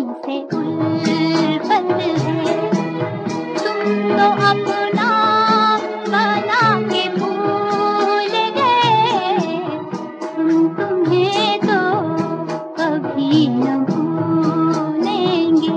से उल्फत है। तुम तो अपना बना के भूल गए, हम तुम्हें तो कभी न भूलेंगे।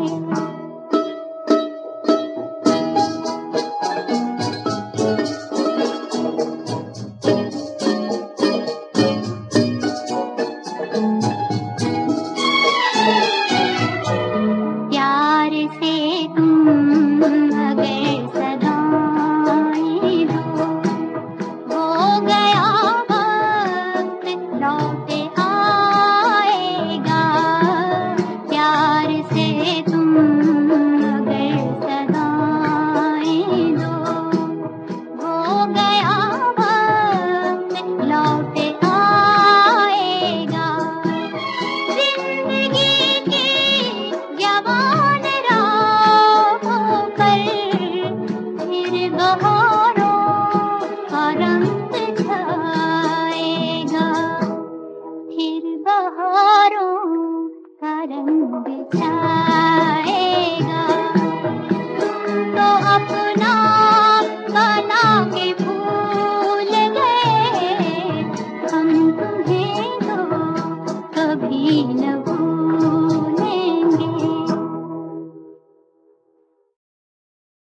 प्यार से तुम अगर सदाएं दो, हो गया वक्त लौट आएगा। प्यार से तुम अगर सदाएं दो, हो गया वक्त लौट आएगा। जिंदगी की जवान राहों पर फिर बहारों का रंग छाएगा, फिर बहारों का रंग छाएगा।